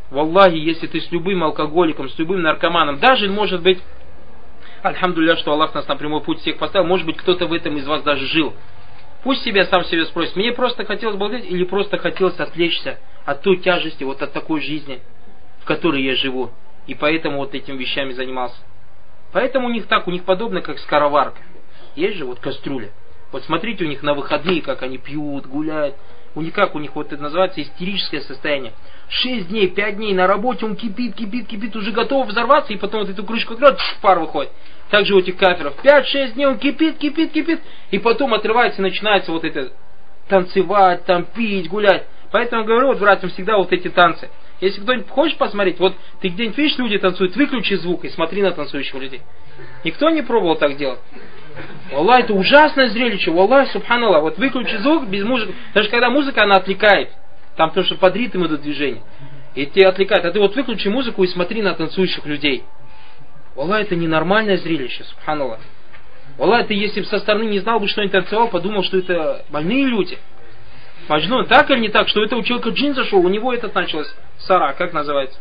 Валлахи, если ты с любым алкоголиком, с любым наркоманом, даже, может быть, альхамдулилля, что Аллах нас на прямой путь всех поставил, может быть, кто-то в этом из вас даже жил. Пусть себя сам себе спросит, мне просто хотелось благодарить или просто хотелось отвлечься от той тяжести, вот от такой жизни, в которой я живу. И поэтому вот этими вещами занимался. Поэтому у них так, у них подобно как скороварка. Есть же вот кастрюля. Вот смотрите у них на выходные, как они пьют, гуляют. У них как, у них вот это называется истерическое состояние. 6 дней, 5 дней на работе он кипит, кипит, кипит, уже готов взорваться, и потом вот эту крышку открывает, пар выходит. Также у этих кафиров 5-6 дней он кипит, кипит, кипит, и потом отрывается и начинается вот это танцевать, там пить, гулять. Поэтому говорю вот братьям всегда вот эти танцы. Если кто-нибудь хочешь посмотреть, вот ты где-нибудь видишь, люди танцуют, выключи звук и смотри на танцующих людей. Никто не пробовал так делать. Аллах, это ужасное зрелище. Аллах, субханаллах. Вот выключи звук без музыки. Даже когда музыка, она отвлекает. Там потому что под ритм идут движения. И тебя отвлекает. А ты вот выключи музыку и смотри на танцующих людей. Аллах, это ненормальное зрелище, субханаллах. Аллах, ты если бы со стороны не знал бы, что они танцевал, подумал, что это больные люди. Маджнун, так или не так, что это у человека джин зашел, у него этот началось сара, как называется?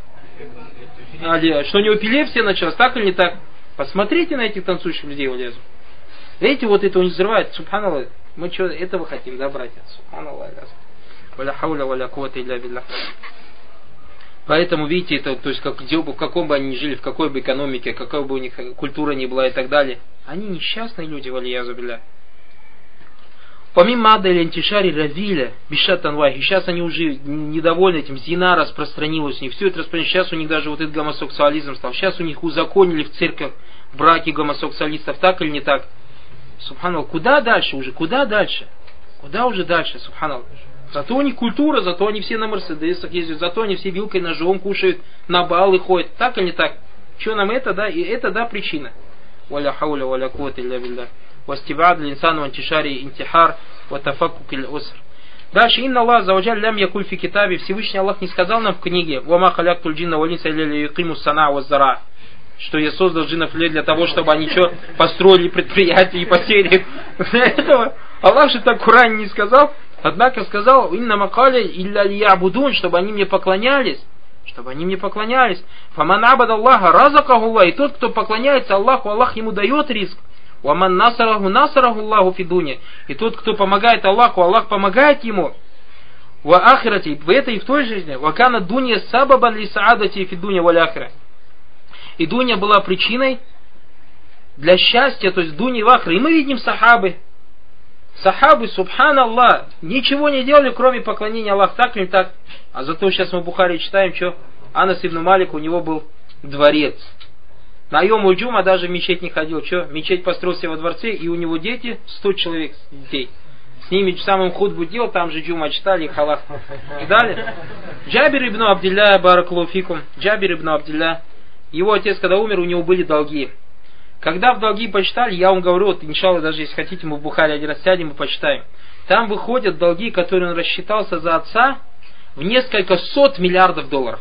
Что у него эпилепсия началась, так или не так? Посмотрите на этих танцующих людей, валязу. Видите, вот это у них взрывает, субханаллах. Мы что, этого хотим, да, братья? Субханаллах. Валя хауля, валя кувата илля билля. Поэтому, видите, это, то есть, в каком бы они ни жили, в какой бы экономике, какой бы у них культура ни была и так далее, они несчастные люди, валиязу билля. Помимо ада или антишари равиля, бишатанвахи, сейчас они уже недовольны этим, зина распространилась у них, все это распространилось, сейчас у них даже вот этот гомосексуализм стал, сейчас у них узаконили в церковь браки гомосексуалистов, так или не так? Субханаллах, куда дальше уже, куда дальше? Куда уже дальше, субханаллах? Зато у них культура, зато они все на мерседесах ездят, зато они все вилкой, ножом кушают, на балы ходят, так или не так? Что нам это, да? И это, да, причина. Валя хауля, валя кувата илля билля. Вастибад линсану антишари интихар ватафаккук иль уср. Дальше, инна Аллах заваджаль лям якуль фи китабе, Всевышний Аллах не сказал нам в книге, вама халяктуль джинна валинса илля юкиму сана ваззара, что я создал джиннов и для того, чтобы они что, построили предприятия и посеяли. Для этого Аллах же так в Коране не сказал, однако сказал, инна макаля илля лиябудун, чтобы они мне поклонялись. Чтобы они мне поклонялись. Фаман абад Аллаха разакаху Аллах, и тот, кто поклоняется Аллаху, Аллах ему дает риск. Ваман насараху насараху Аллаху фидуне. И тот, кто помогает Аллаху, Аллах помогает ему. Ва ахирати, в этой и в той жизни. Вакана дунья сабабан ли саадати фидуне валь ахира. И дуня была причиной для счастья, то есть дуни в ахре. И мы видим сахабы. Сахабы, субханаллах, ничего не делали, кроме поклонения Аллаху, так или так. А зато сейчас мы в Бухаре читаем, что Анас ибн Малик, у него был дворец. На Йому Джума даже в мечеть не ходил. Что? Мечеть построил себе во дворце, и у него дети, 100 человек детей. С ними самым худбу делал, там же Джума читали, их Аллах. И далее. Джабир ибн Абдилля, баракалуфикум. Джабир ибн Абдилля. Его отец, когда умер, у него были долги. Когда в долги почитали, я вам говорю, вот, иншалла, даже если хотите, мы в Бухаре один раз сядем и почитаем. Там выходят долги, которые он рассчитался за отца, в несколько сот миллиардов долларов.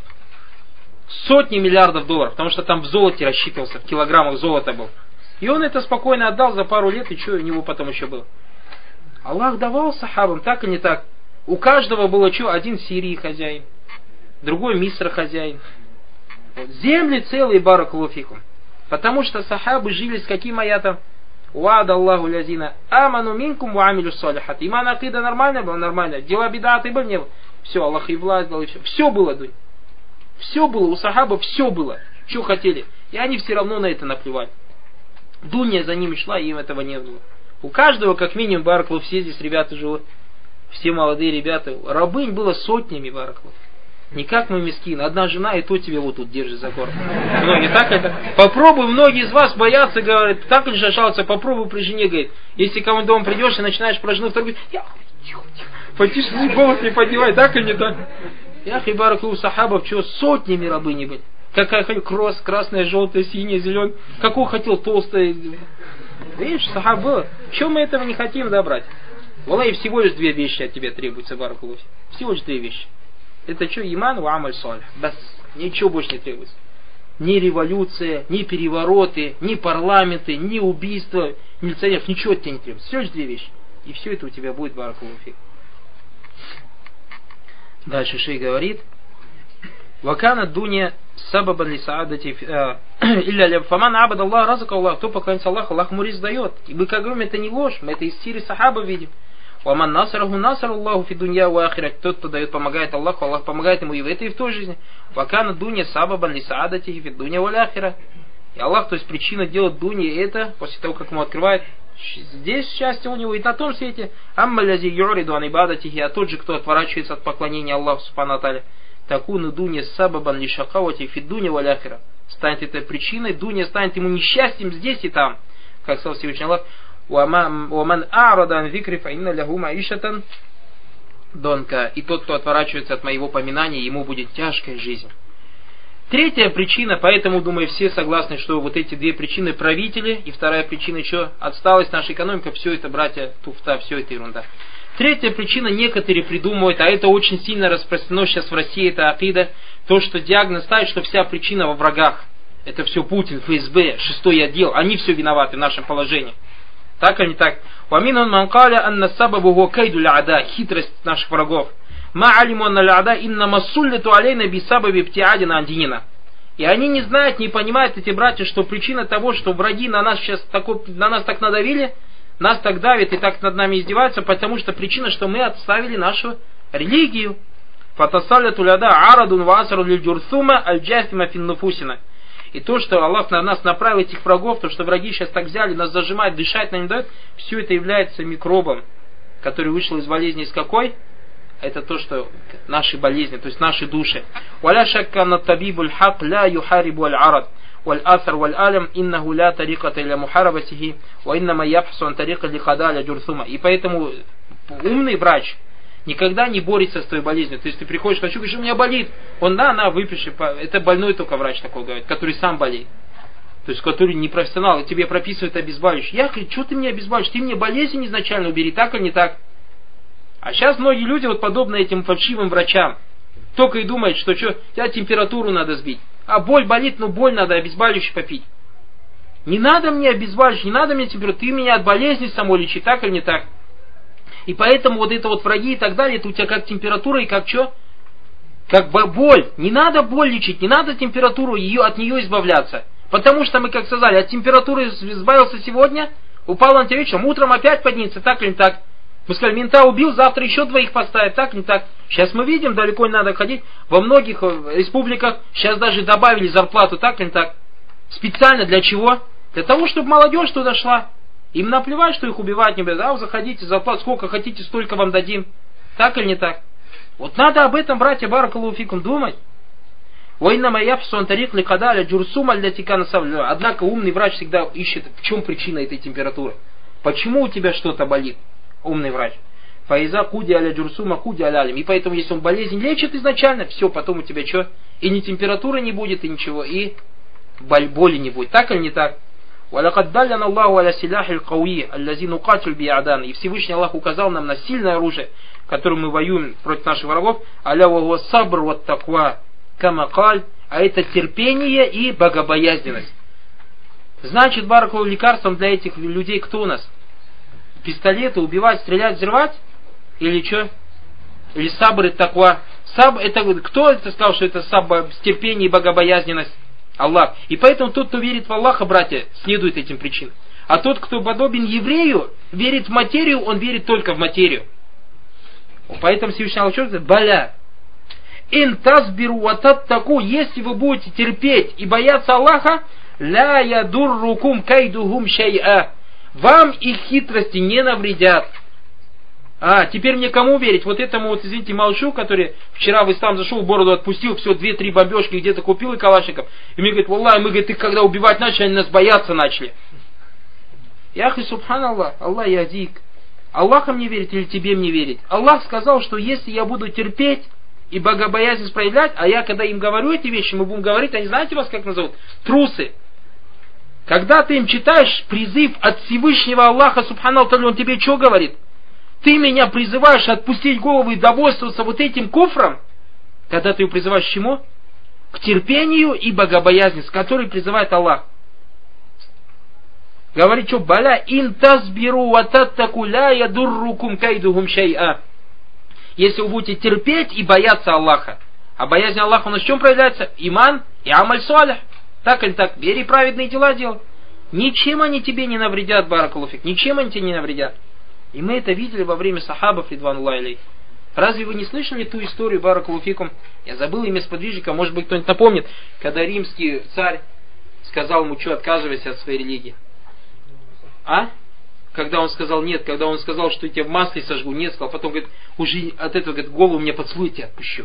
Сотни миллиардов долларов, потому что там в золоте рассчитывался, в килограммах золота был. И он это спокойно отдал за пару лет, и что у него потом еще было? Аллах давал сахабам, так и не так. У каждого было что? Один в Сирии хозяин, другой Мисра хозяин. Вот. Земли целые, баракалуфикум. Потому что сахабы жили с каким аятом? Уада Аллаху лязина аману минкум ва амилю салихат. Иман акида нормально было? Нормально. Дела бидаты были? Не было. Все, Аллах и власть дал, и все. Все было, дунь. Все было, у сахаба все было. Что хотели. И они все равно на это наплевали. Дунья за ними шла, и им этого не было. У каждого, как минимум, баракалуф, все здесь ребята живут. Все молодые ребята. Рабынь было сотнями, баракалуф. Не как мы мискин, одна жена, и то тебе вот тут держит за горло. Многие так это. Попробуй, многие из вас боятся, говорят, так или же жалуются, попробуй при жене, говорит. Если кому-то дома придешь и начинаешь про жену вторую, тихо, тихо. Потише, голос не поднимай, так или не так? Я хибарак у сахабов, что сотнями рабыни были. Какая хотел, красная, желтая, синяя, зеленая. Какого хотел, толстая. Видишь, сахаб было. Чего мы этого не хотим, да, брать? Валлахи, всего лишь 2 вещи от тебя требуется, баракулуфи. Всего лишь 2 вещи. Это что? Иман ва амаль салих. Бас. Ничего больше не требуется. Ни революция, ни перевороты, ни парламенты, ни убийства, милиционеров, ничего от тебя не требуется. Всего лишь 2 вещи. И все это у тебя будет, баракулуфи. Дальше шейх говорит. Вакана дуня сабабан ли саадати илля фаман абад Аллах разака Аллах. Кто поклонится Аллаху, Аллах ему ризк дает. И мы как говорим, это не ложь, мы это из сиры сахаба видим. Ваман насараху насар Аллаху фи дунья ва ахират. Тот, кто дает, помогает Аллаху, Аллах помогает ему и в этой, и в той жизни. Вакана дуня сабабан ли саадати фи дунья ва ахира. И Аллах, то есть причина делать дуни это, после того, как ему открывает здесь счастье у него и на том свете. Амма лязи юриду ан ибадатихи, а тот же, кто отворачивается от поклонения Аллаху субхану ва тааля, такуну дуня сабабан ли шакавати фи дуня ва ахира. Станет этой причиной, дуня станет ему несчастьем здесь и там. Как сказал Всевышний Аллах, «Уаман а'радан викри фа инна лаху маишатан донка». И тот, кто отворачивается от моего поминания, ему будет тяжкая жизнь. Третья причина, поэтому, думаю, все согласны, что вот эти две причины правители, и вторая причина, что отсталость наша экономика, все это, братья, туфта, все это ерунда. Третья причина, некоторые придумывают, а это очень сильно распространено сейчас в России, это акида, то, что диагноз ставит, что вся причина во врагах. Это все Путин, ФСБ, 6-й отдел, они все виноваты в нашем положении. Так или не так? «Ваминун манкаля анна сабабу го кайду ля'ада», хитрость наших врагов. «Ма алиму анна ля'ада инна массуллиту алейна бисабаби птиадина андинина». И они не знают, не понимают, эти братья, что причина того, что враги на нас сейчас на нас так надавили, нас так давят и так над нами издеваются, потому что причина, что мы отставили нашу религию. «Фатасаляту ля'ада арадун ваасару лильджурсума аль-джасима финнуфусина». И то, что Аллах на нас направил этих врагов, то, что враги сейчас так взяли, нас зажимают, дышать нам не дают, все это является микробом, который вышел из болезни из какой? Это то, что наши болезни, то есть наши души. «Валя шакка на табибуль хак ля юхарибу аль-арад, валь асар валь алям, иннаху ля тариката иля мухарабасихи, ва иннама япсу ан тарика ли хада ля джурсума». И поэтому умный врач никогда не борется с твоей болезнью. То есть ты приходишь к врачу, говоришь, у меня болит. Он, на, выпиши. Это больной только врач такой говорит, который сам болеет. То есть, который не профессионал, и тебе прописывает обезболивающее. Я говорю, что ты мне обезболиваешь? Ты мне болезнь изначально убери, так или не так? А сейчас многие люди, вот подобно этим фальшивым врачам, только и думают, что тебя температуру надо сбить. А боль болит, но боль надо обезболивающее попить. Не надо мне обезболивающее, не надо мне температуру. Ты меня от болезни самой лечи, так или не так? И поэтому вот это вот враги и так далее, это у тебя как температура и как что? Как боль. Не надо боль лечить, не надо температуру, от нее избавляться. Потому что мы, как сказали, от температуры избавился сегодня, упал на тебя вечером, утром опять поднимется, так или не так. Мы сказали, мента убил, завтра еще двоих поставят, так или не так. Сейчас мы видим, далеко не надо ходить, во многих республиках сейчас даже добавили зарплату, так или не так. Специально для чего? Для того, чтобы молодежь туда шла. Им наплевать, что их убивать не будет. А вы заходите, зарплату сколько хотите, столько вам дадим. Так или не так? Вот надо об этом, братья, баракаллаху фикум, думать. Однако умный врач всегда ищет, в чем причина этой температуры. Почему у тебя что-то болит, умный врач? Фаиза куди аля джурсума куди аля алим. И поэтому, если он болезнь лечит изначально, все, потом у тебя что? И ни температуры не будет, и ничего, и боли не будет. Так или не так? И Всевышний Аллах указал нам на сильное оружие, которым мы воюем против наших врагов. А это терпение и богобоязненность. Значит, баракаллаху, лекарством для этих людей кто у нас? Пистолеты, убивать, стрелять, взрывать? Или что? Или сабр и таква? Это кто это сказал, что это сабр, терпение и богобоязненность? Аллах. И поэтому тот, кто верит в Аллаха, братья, следует этим причинам. А тот, кто подобен еврею, верит в материю, он верит только в материю. Поэтому Всевышний Аллах говорит, «Баля, ин тазбиру вататтаку», если вы будете терпеть и бояться Аллаха, «ля ядуррукум кайдухум шай'a», вам их хитрости не навредят. Теперь мне кому верить? Вот этому вот, извините, малышу, который вчера в ислам зашел, бороду отпустил, все, 2-3 бомбежки где-то купил и калашников. И мне говорит, валлахи, мы, говорит, их когда убивать начали, они нас бояться начали. Яхи, субханаллах, Аллах ядик. Аллаха мне верить или тебе мне верить? Аллах сказал, что если я буду терпеть и богобоязнь проявлять, а я когда им говорю эти вещи, мы будем говорить, они знаете вас как назовут? Трусы. Когда ты им читаешь призыв от Всевышнего Аллаха, субханаллах, он тебе что говорит? Ты меня призываешь отпустить голову и довольствоваться вот этим куфром, когда ты его призываешь к чему? К терпению и богобоязни, с которой призывает Аллах. Говорит, что баля ин тазбиру вататтаку ля ядуррукум кайдухум шай'a. Если вы будете терпеть и бояться Аллаха, А боязнь Аллаха у нас в чем проявляется? Иман и амаль салих. Так или так, вере и праведные дела делай. Ничем они тебе не навредят, баракалуфик, ничем они тебе не навредят. И мы это видели во время сахабов, ридвануллахи алейхим. Разве вы не слышали ту историю, баракалуфикум? Я забыл имя сподвижника, может быть кто-нибудь напомнит, когда римский царь сказал ему, что отказывайся от своей религии. А? Когда он сказал нет, когда он сказал, что я тебя в масле сожгу, нет, сказал, потом говорит, уже от этого говорит, голову мне поцелуйте, отпущу.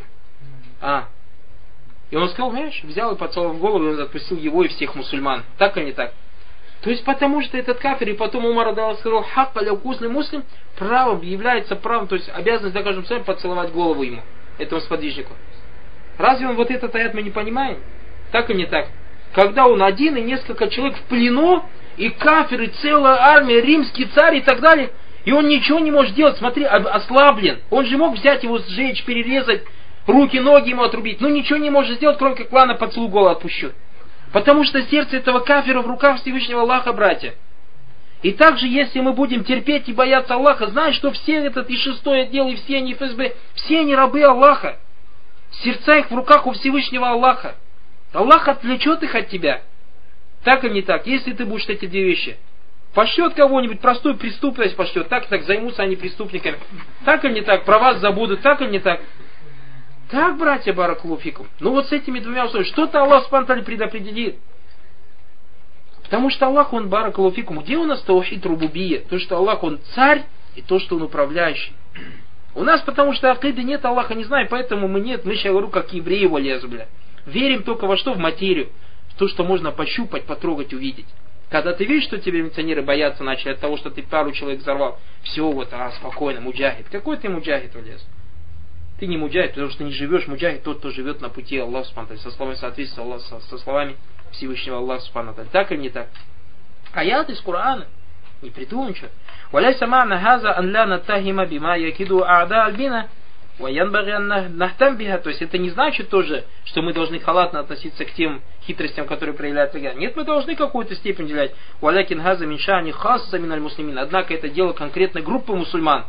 И он сказал, понимаешь, взял и поцеловал в голову, и он отпустил его и всех мусульман. Так или не так? То есть потому что этот кафир, и потом Умар сказал, хакка ля вкусный муслим, правом является правом, то есть обязанность за каждым своим поцеловать голову ему, этому сподвижнику. Разве он вот этот аят мы не понимаем? Так или не так? Когда он один и несколько человек в плену, и кафир, и целая армия, римский царь и так далее, и он ничего не может делать, смотри, ослаблен. Он же мог взять его, сжечь, перерезать, руки, ноги ему отрубить, но ничего не может сделать, кроме как ладно, поцелуй голову отпущу. Потому что сердце этого кафира в руках Всевышнего Аллаха, братья. И также, если мы будем терпеть и бояться Аллаха, знай, что все этот и шестой отдел, и все они ФСБ, все они рабы Аллаха. Сердца их в руках у Всевышнего Аллаха. Аллах отвлечет их от тебя. Так или не так, если ты будешь эти две вещи. Пошлет кого-нибудь, простую преступность пошлет, так и так, займутся они преступниками. Так или не так, про вас забудут, так или не так. Так, братья, баракалуфикум. Ну вот с этими двумя условиями, что-то Аллах спонтанно предопределит. Потому что Аллах, он баракалуфикум. Где у нас таухид рубубия? То, что Аллах, он царь, и то, что он управляющий. У нас, потому что акиды нет, Аллаха не знаем, поэтому мы нет, мы сейчас говорю, как евреи его лезу, бля. Верим только во что? В материю. В то, что можно пощупать, потрогать, увидеть. Когда ты видишь, что тебе милиционеры бояться начали от того, что ты пару человек взорвал, все вот, спокойно, муджахид. Какой ты муджахид влез? Ты не муджахид, потому что не живешь. Муджахид тот, кто живет на пути Аллаха Субхану, со словами соответствия Аллаха, со словами Всевышнего Аллаха Субхану. Так или не так? Аят из Корана. Не придумай ничего. وَلَيْسَ مَعْنَا هَذَا أَنْ لَا نَتَّهِمَ بِمَا يَكِدُ أَعْدَاءَ الْبِنَا وَيَنْبَغِي أَنْ نَهْتَمْ بِهَا. То есть это не значит тоже, что мы должны халатно относиться к тем хитростям, которые проявляют враги. Нет, мы должны какую-то степень уделять. وَلَكِنْ هَذَا مِنْ شَأْنِ خَاصَّ مِنَ الْمُسْلِمِينَ. Однако это дело конкретной группы мусульман.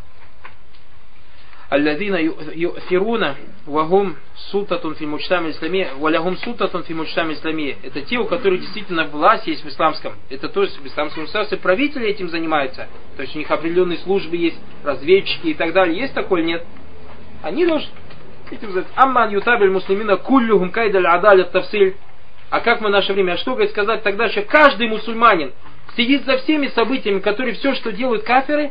الذين يؤثرون وهم سلطة في المجتمع الإسلامي ولهم سلطة في المجتمع الإسلامي. Это те, у которых действительно власть есть в исламском. Это то есть в исламском государстве правители этим занимаются. То есть у них определенные службы есть, разведчики и так далее. Есть такое или нет? Они должны этим заниматься. Амман ютабиль муслимина куллюхум кайдаль адаль тавсиль. А как мы в наше время? А что говорит сказать тогда, что каждый мусульманин следит за всеми событиями, которые все, что делают кафиры,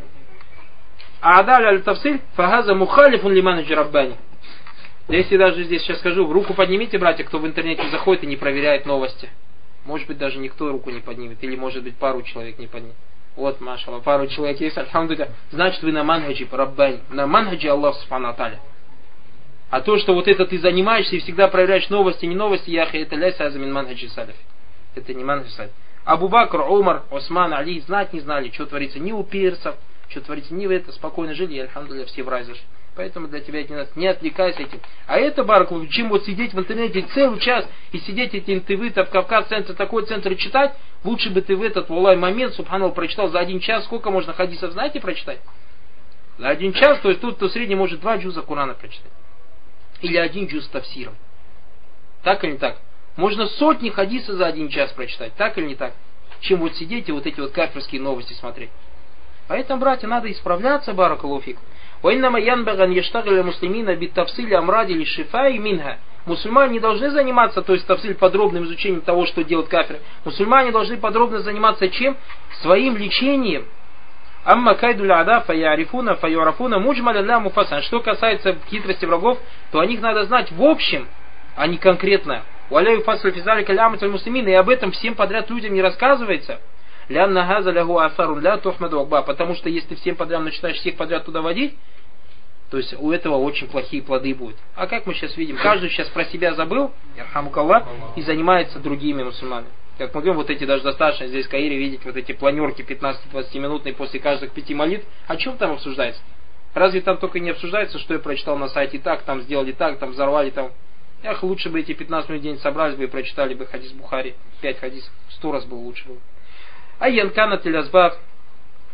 а адаль аль-тавсиль фагаза мухалифун лиманаджи раббани. Если даже здесь сейчас скажу, руку поднимите, братья, кто в интернете заходит и не проверяет новости. Может быть, даже никто руку не поднимет, или может быть пару человек не поднимет. Вот, машаллах, пару человек есть, альхамдулилля. Значит, вы на манхаджи раббани, на манхаджи Аллаха субхану ва тааля. А то, что вот это ты занимаешься и всегда проверяешь новости, не новости, яхи, это ляйса азамин манхаджи салафи. Это не манхаджи салафи. Абу Бакр, Умар, Осман, Али знать не знали, что творится ни у персов, что творится, не в это, спокойно жили, и альхамдулилля, все в рай зашли. Поэтому для тебя это не надо, не отвлекайся этим. А это, баракаллаху, чем вот сидеть в интернете целый час и сидеть эти НТВ, там, Кавказ, центр, такой центр и читать, лучше бы ты в этот, валлай, момент, субханаллах, прочитал за 1 час, сколько можно хадисов, знаете, прочитать? За 1 час, то есть тут, кто в среднем может 2 джуза Курана прочитать. Или 1 джуз тавсиром. Так или не так? Можно сотни хадисов за 1 час прочитать, так или не так? Чем вот сидеть и вот эти вот кафирские новости смотреть. Поэтому, братья, надо исправляться, баракаллаху фик. وَإِنَّمَا يَنْبَغَ أَنْ يَشْتَغِلَ الْمُسْلِمِينَ بِالتَّفْصِيلِ أَمْرَادِ لِلشِّفَاءِ مِنْهَا. Мусульмане не должны заниматься, то есть тавсиль, подробным изучением того, что делают кафиры. Мусульмане должны подробно заниматься чем? Своим лечением. Амма кайдуль ада фаярифуна фаюрафуна муджмаля ля муфасан. Что касается хитрости врагов, то о них надо знать в общем, а не конкретно. Валяю фасаль физали калямат аль-муслимин. И об этом всем подряд людям не рассказывается. Лянна газа лягу афарун ля тухмаду акба. Потому что если всем подряд начинаешь всех подряд туда водить, то есть у этого очень плохие плоды будут. А как мы сейчас видим, каждый сейчас про себя забыл, ярхамукаллах, и занимается другими мусульманами. Как мы говорим, вот эти даже достаточно здесь в Каире видеть вот эти планерки 15-20 минутные после каждых 5 молитв. О чем там обсуждается? Разве там только не обсуждается, что я прочитал на сайте так, там сделали так, там взорвали, там. Эх, лучше бы эти 15 минут в день собрались бы и прочитали бы хадис Бухари. 5 хадисов. 100 раз было лучше было. А янкана телязбав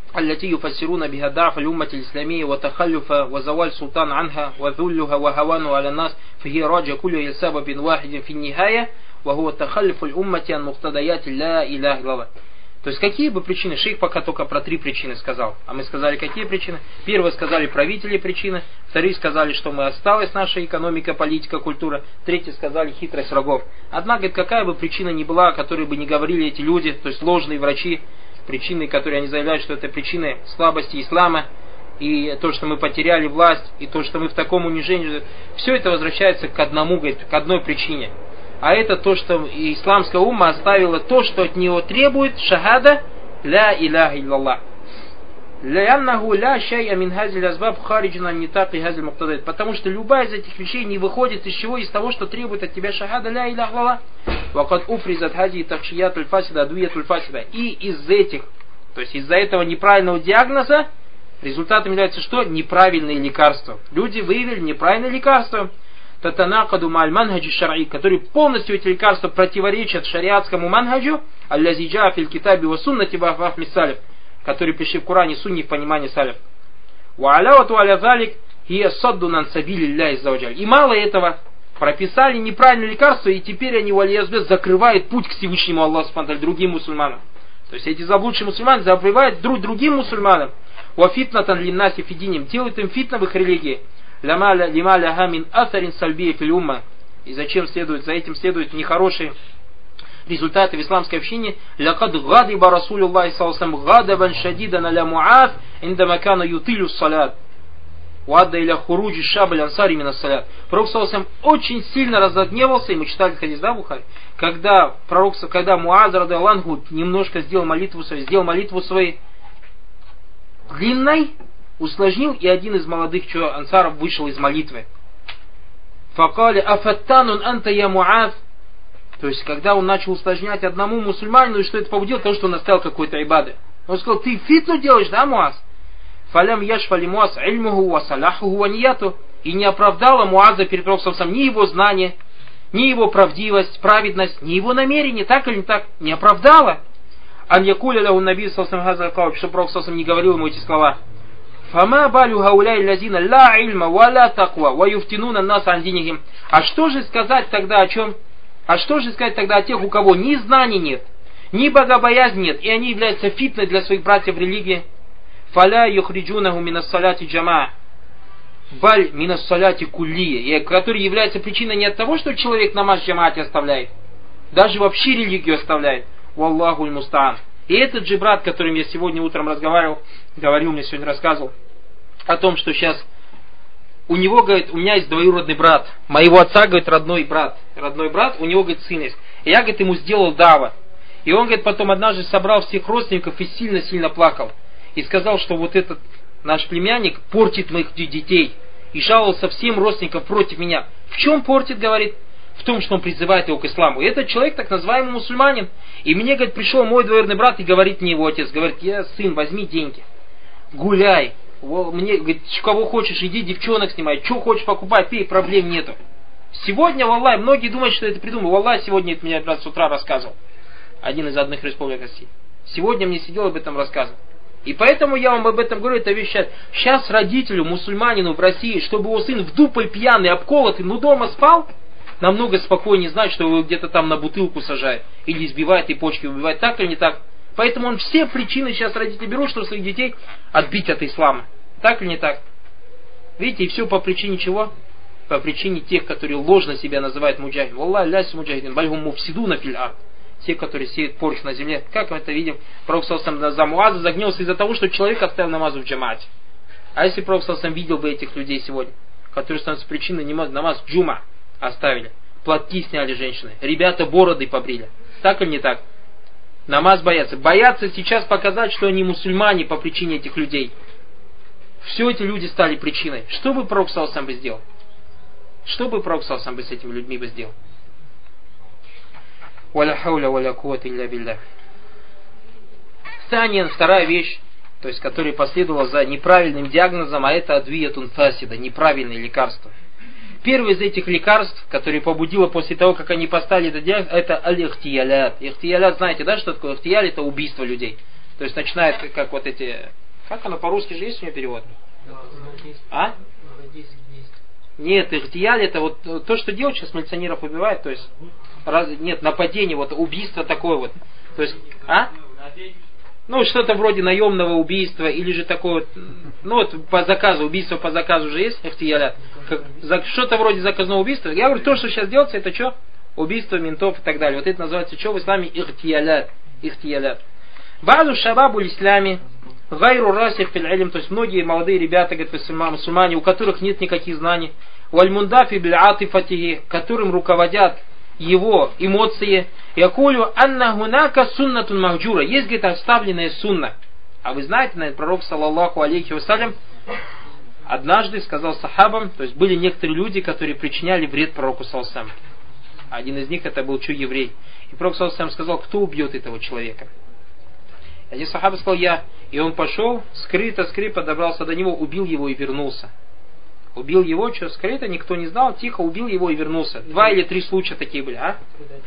التي يفسرون بها ضعف الأمة الإسلامية وتخلف وزوال سلطان عنها وذلها وهوانها على الناس فهي راجع كلها لسبب واحد في النهاية وهو تخلف الأمة عن مقتضيات لا إله إلا الله. То есть какие бы причины, шейх пока только про 3 причины сказал. А мы сказали, какие причины? Первые сказали правители причины, вторые сказали, что мы осталась наша экономика, политика, культура, третьи сказали хитрость врагов. Однако, говорит, какая бы причина ни была, о которой бы не говорили эти люди, то есть ложные врачи, причины, которые они заявляют, что это причины слабости ислама, и то, что мы потеряли власть, и то, что мы в таком унижении, все это возвращается к одному, говорит, к одной причине. А это то, что исламская умма оставила то, что от него требует шахада ля иляха илляллах. Потому что любая из этих вещей не выходит из чего? Из того, что требует от тебя шахада ля иляха илляллах. И из этих, то есть из-за этого неправильного диагноза, результатом является что? Неправильные лекарства. Люди выявили неправильные лекарства. Татанакаду маль манхаджи шар'и, которые полностью эти лекарства противоречат шариатскому манхаджу, аллази джаа фил китаби ва суннати ва фахми салиф, которые пришли в Коране, сунне в понимании салиф. Ва алявату аля залик хия саддун ан сабилилляхи аззаваджаль. И мало этого, прописали неправильные лекарства, и теперь они валиязбе закрывают путь к Всевышнему Аллаху субхану другим мусульманам. То есть эти заблудшие мусульмане закрывают другим мусульманам. Ва фитнатан линнаси фидиним, делают им фитна в их религии. И зачем следует, за этим следуют нехорошие результаты в исламской общине. Лакад гадиба Расулюллахи саллаллаху гадабан шадидан аля Муаз индама кана ютилю салят. Уадда иля хуруджи шабль ансари мина салят. Пророк саллаллаху очень сильно разогневался, и мы читали хадис, да, Бухари, когда Муаз радиаллаху немножко сделал молитву своей длинной, усложнил, и один из молодых ансаров вышел из молитвы. Факали афаттанун анта я Муаз. То есть, когда он начал усложнять одному мусульманину, и что это побудило? То, что он оставил какой-то ибады. Он сказал, ты фитну делаешь, да, Муаз? Фалям яшфали Муаз ильмуху ва саляхуху ва нияту. И не оправдала Муаза перед Пророком ни его знание, ни его правдивость, праведность, ни его намерение, так или не так, не оправдала. Ан якуля ляху наби саллаллаху, что Пророк не говорил ему эти слова. Фама балю хауляй лазина ла ильма ва ла таква ва юфтинуна нас ан динихим. А что же сказать тогда о чем? А что же сказать тогда о тех, у кого ни знаний нет, ни богобоязни нет, и они являются фитной для своих братьев в религии? Фаля юхриджунаху минас саляти джама баль минас саляти куллия, который является причиной не от того, что человек намаз в джамаате оставляет, даже вообще религию оставляет. Валлаху аль-мустаан. И этот же брат, с которым я сегодня утром говорил, мне сегодня рассказывал о том, что сейчас у него, говорит, у меня есть двоюродный брат, моего отца, говорит, родной брат, у него, говорит, сын есть. И я, говорит, ему сделал дава. И он, говорит, потом однажды собрал всех родственников и сильно-сильно плакал. И сказал, что вот этот наш племянник портит моих детей. И жаловался всем родственникам против меня. В чем портит, говорит? В том, что он призывает его к исламу. И этот человек, так называемый мусульманин. И мне, говорит, пришел мой двоюродный брат и говорит мне его отец, говорит, сын, возьми деньги, гуляй, мне, говорит, кого хочешь, иди девчонок снимай, что хочешь покупай, пей, проблем нету. Сегодня, валлай, многие думают, что это придумал. Валлай, сегодня это мне брат с утра рассказывал. Один из одних республик России. Сегодня мне сидел об этом рассказывал. И поэтому я вам об этом говорю, это вещь сейчас. Сейчас родителю, мусульманину в России, чтобы его сын в дупль пьяный, обколотый, но дома спал, намного спокойнее знать, что его где-то там на бутылку сажает, или избивает и почки убивает, так или не так. Поэтому он все причины сейчас родители берут, чтобы своих детей отбить от ислама. Так или не так? Видите, и все по причине чего? По причине тех, которые ложно себя называют муджахидин. Валлах лясу муджахидин, бальгум муфсидуна фил ард. Те, которые сеют порчу на земле. Как мы это видим? Пророк за Муаза загнился из-за того, что человек оставил намазу в джамаате. А если Пророк видел бы этих людей сегодня, которые становятся причиной намаз джума оставили, платки сняли женщины, ребята бороды побрили. Так или не так? Намаз боятся. Боятся сейчас показать, что они мусульмане по причине этих людей. Все эти люди стали причиной. Что бы Пророк сам бы сделал? Что бы Пророк сам бы с этими людьми бы сделал? Валя хауля валя куввата илля билля. Вторая вещь, то есть, которая последовала за неправильным диагнозом, а это адвиятун фасида, неправильные лекарства. Первое из этих лекарств, которое побудило после того, как они поставили этот диагноз, это аль-ихтиялят. Ихтиялят, знаете, да, что такое? Ихтияль — это убийство людей. То есть начинает, как вот эти... Как оно по-русски же есть у нее перевод? А? Нет, ихтияль это вот то, что делают сейчас милиционеров убивают, то есть... Нет, нападение, вот убийство такое вот. То есть... А? Ну, что-то вроде наемного убийства, или же такое вот, ну вот по заказу, убийство по заказу же есть, ихтиялят. Что-то вроде заказного убийства. Я говорю, то, что сейчас делается, это что? Убийство ментов и так далее. Вот это называется что в исламе? Ихтиялят. Ихтиялят. Ба'ду шабабу исламе, гайру расих фил илм, то есть многие молодые ребята, говорят, мусульмане, у которых нет никаких знаний, вальмундафи биль атифатихи, которым руководят его эмоции, якулю анна гунака суннатун махджура. Есть, говорит, оставленная сунна. А вы знаете, наверное, пророк, саллаллаху алейхи вассалям, однажды сказал сахабам, то есть были некоторые люди, которые причиняли вред пророку, саллаллаху алейхи вассалям. Один из них это был еврей. И пророк, саллаллаху алейхи вассалям, сказал, кто убьет этого человека? Один сахаба сказал, я. И он пошел, скрыто, добрался до него, убил его и вернулся. Убил его, что скрыто, никто не знал, тихо убил его и вернулся. 2 или 3 случая такие были, а?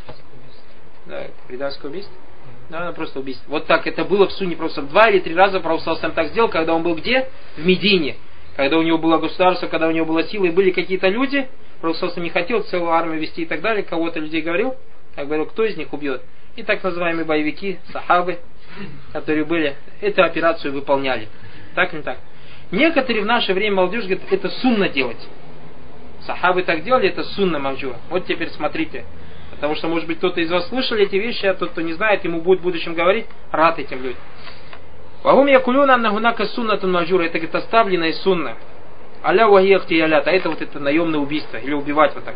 Да, предательское убийство? Да, просто убийство. Вот так это было в сунне просто 2 или 3 раза пророк сам так сделал, когда он был где? В Медине. Когда у него было государство, когда у него была сила, и были какие-то люди, пророк не хотел целую армию вести и так далее, кого-то людей говорил, как говорил, кто из них убьет. И так называемые боевики, сахабы, которые были, эту операцию выполняли. Так или не так? Некоторые в наше время молодежь говорят, это сунна делать. Сахабы так делали, это сунна махджура. Вот теперь смотрите. Потому что, может быть, кто-то из вас слышал эти вещи, а тот, кто не знает, ему будет в будущем говорить, рад этим людям. Вагум якулюна аннахунака суннатун махджура. Это, говорит, оставленная сунна. Аля вахияхтиялят. А это вот это наемное убийство. Или убивать вот так.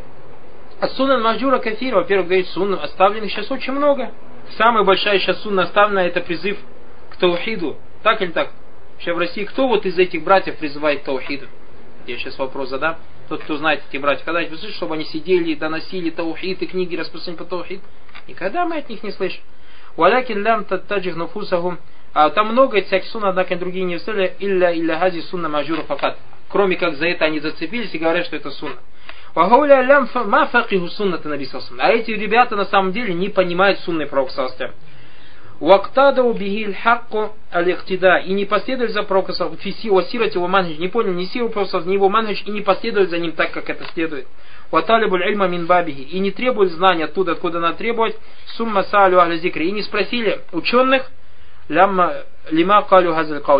А сунна махджура кафира. Во-первых, говорит, сунна оставленных сейчас очень много. Самая большая сейчас сунна оставленная, это призыв к таухиду. Так или так? Сейчас в России кто вот из этих братьев призывает к таухиду? Я сейчас вопрос задам. Тот, кто знает эти братья, когда-нибудь вы слышите, чтобы они сидели, доносили таухид и книги распространяли по таухид? Никогда мы от них не слышим. Валякин лям таттаджих нуфусахум. А там много всяких сунн, однако другие не встали. Илля хази сунна мажура факат. Кроме как за это они зацепились и говорят, что это сунна. Вагауля лям ма факиху сунната наби саллаллаху алейхи ва саллям. А эти ребята на самом деле не понимают сунны пророка саллаллаху алейхи ва саллям. Вактадау бихиль хакку аль-ихтида. И не последовали за пророком фиси васирати его манхидж. Не понял ни силу пророка, ни его манхидж, и не последовали за ним так, как это следует. Ваталибуль ильма мин бабихи. И не требуют знания оттуда, откуда надо требовать. Сумма салю ахля зикри. И не спросили ученых, лима калю хазаль кауль.